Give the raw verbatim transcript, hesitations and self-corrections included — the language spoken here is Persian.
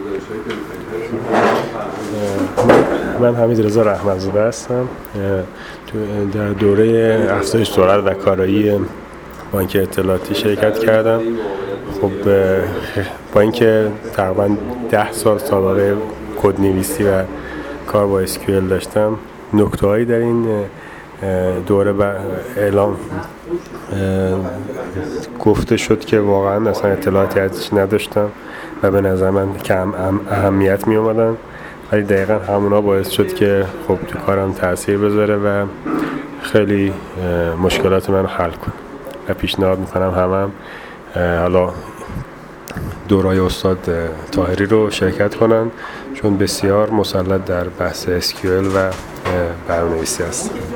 من حمید رضا رحمت‌زاده هستم. در دوره افزایش سرعت و کارایی بانک اطلاعاتی شرکت کردم. خب با اینکه تقریبا ده سال سابقه کدنویسی و کار با اسکیول داشتم، نکته‌هایی در این دوره اعلام گفته شد که واقعا اصلا اطلاعاتی ازش نداشتم و به نظر من کم اهمیت می اومدن، ولی دقیقا همونا باعث شد که خب تو کارم تاثیر بذاره و خیلی مشکلات من رو حل کنه و پیشنهاد میکنم همم حالا دورای استاد طاهری رو شرکت کنن، چون بسیار مسلط در بحث اسکیول و برنامه‌نویسی است.